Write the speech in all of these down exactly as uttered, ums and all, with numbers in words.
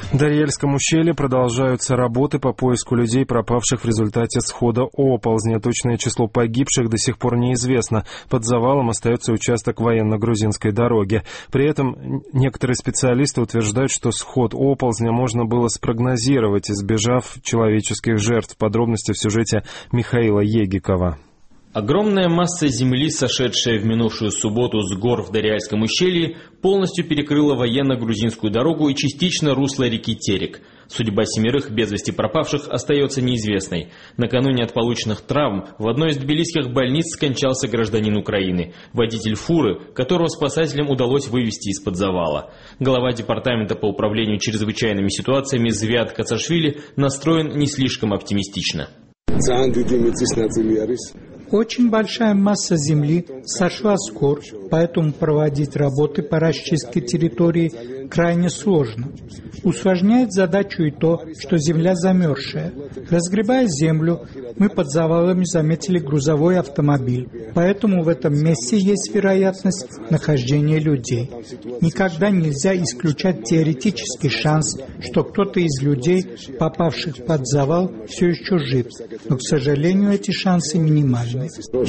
В Дарьяльском ущелье продолжаются работы по поиску людей, пропавших в результате схода оползня. Точное число погибших до сих пор неизвестно. Под завалом остается участок военно-грузинской дороги. При этом некоторые специалисты утверждают, что сход оползня можно было спрогнозировать, избежав человеческих жертв. Подробности в сюжете Михаила Егикова. Огромная масса земли, сошедшая в минувшую субботу с гор в Дарьяльском ущелье, полностью перекрыла военно-грузинскую дорогу и частично русло реки Терек. Судьба семерых без вести пропавших остается неизвестной. Накануне от полученных травм в одной из тбилисских больниц скончался гражданин Украины, водитель фуры, которого спасателям удалось вывести из-под завала. Глава департамента по управлению чрезвычайными ситуациями Звиад Кацашвили настроен не слишком оптимистично. Очень большая масса земли сошла с гор, поэтому проводить работы по расчистке территории крайне сложно. Усложняет задачу и то, что земля замерзшая. Разгребая землю, мы под завалами заметили грузовой автомобиль, поэтому в этом месте есть вероятность нахождения людей. Никогда нельзя исключать теоретический шанс, что кто-то из людей, попавших под завал, все еще жив, но, к сожалению, эти шансы минимальны.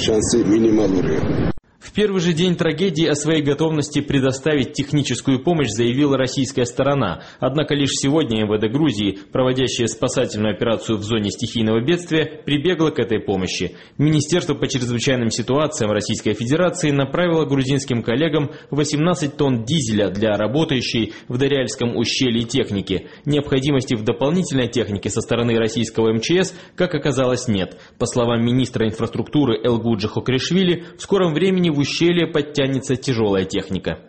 В первый же день трагедии о своей готовности предоставить техническую помощь заявила российская сторона. Однако лишь сегодня эм вэ дэ Грузии, проводящее спасательную операцию в зоне стихийного бедствия, прибегло к этой помощи. Министерство по чрезвычайным ситуациям Российской Федерации направило грузинским коллегам восемнадцать тонн дизеля для работающей в Дарьяльском ущелье техники. Необходимости в дополнительной технике со стороны российского эм че эс, как оказалось, нет. По словам министра инфраструктуры Элгуджи Хокришвили, в скором времени в ущелье подтянется тяжелая техника.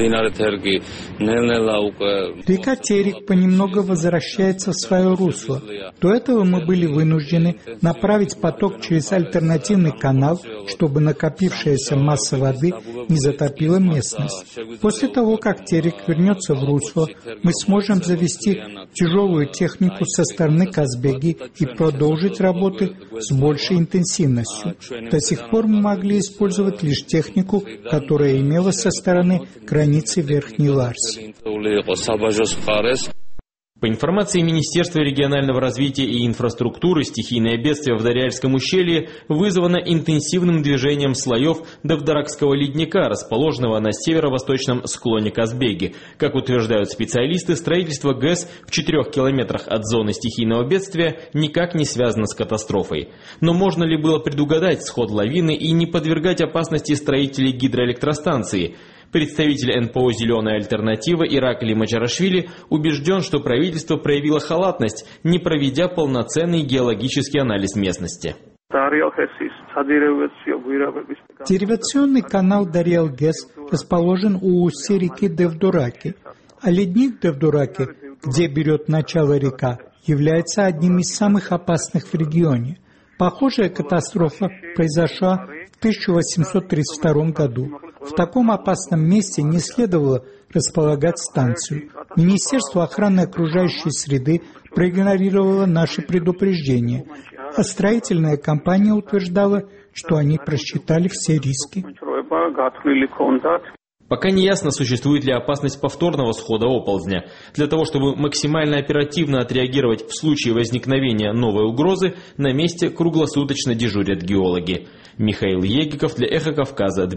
Река Терек понемногу возвращается в свое русло. До этого мы были вынуждены направить поток через альтернативный канал, чтобы накопившаяся масса воды не затопила местность. После того, как Терек вернется в русло, мы сможем завести тяжелую технику со стороны Казбеги и продолжить работы с большей интенсивностью. До сих пор мы могли использовать лишь технику, которая имела со стороны границы Верхней Ларси. По информации Министерства регионального развития и инфраструктуры, стихийное бедствие в Дарьяльском ущелье вызвано интенсивным движением слоев Давдаракского ледника, расположенного на северо-восточном склоне Казбеги. Как утверждают специалисты, строительство ГЭС в четырех километрах от зоны стихийного бедствия никак не связано с катастрофой. Но можно ли было предугадать сход лавины и не подвергать опасности строителей гидроэлектростанции? Представитель эн пэ о «Зеленая альтернатива» Иракли Маджарашвили убежден, что правительство проявило халатность, не проведя полноценный геологический анализ местности. Деривационный канал Дарьял-ГЭС расположен у устья реки Девдураки, а ледник Девдураки, где берет начало река, является одним из самых опасных в регионе. Похожая катастрофа произошла в тысяча восемьсот тридцать втором году. В таком опасном месте не следовало располагать станцию. Министерство охраны окружающей среды проигнорировало наши предупреждения, а строительная компания утверждала, что они просчитали все риски. Пока не ясно, существует ли опасность повторного схода оползня. Для того, чтобы максимально оперативно отреагировать в случае возникновения новой угрозы, на месте круглосуточно дежурят геологи. Михаил Егиков для Эхо Кавказа.